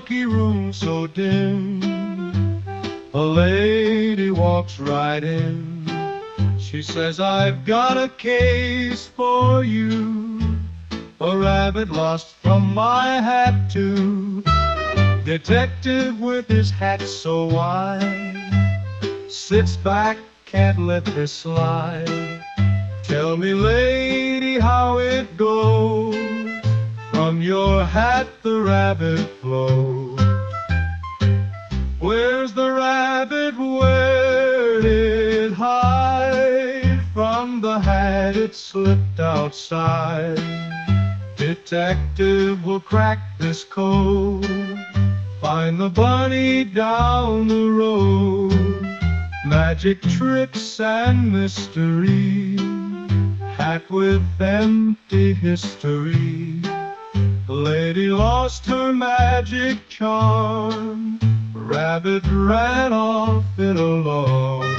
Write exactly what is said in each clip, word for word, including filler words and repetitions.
smoky room so dim, a lady walks right in. She says, I've got a case for you, a rabbit lost from my hat too. Detective with his hat so wide sits back, can't let this slide. Tell me, lady, how it goes. From your hat the rabbit flows. Where's the rabbit? Where did it hide? From the hat it slipped outside. Detective will crack this code, find the bunny down the road. Magic tricks and mystery, hat with empty history. The lady lost her magic charm, rabbit ran off it alone.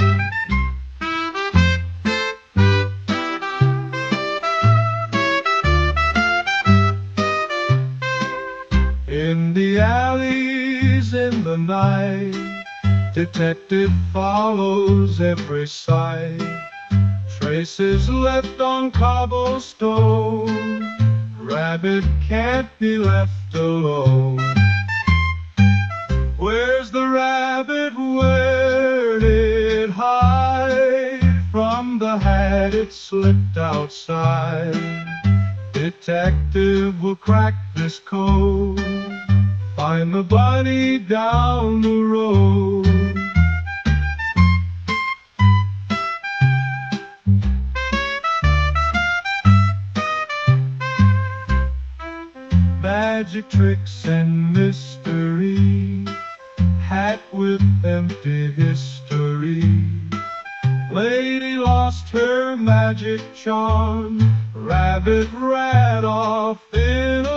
In the alleys in the night, detective follows every sight. Traces left on cobblestone, rabbit can't be left alone. Where's the rabbit? Where did it hide? From the hat it slipped outside. Detective will crack this code, find the bunny down the road. Magic tricks and mystery, hat with empty history. Lady lost her magic charm, rabbit ran off in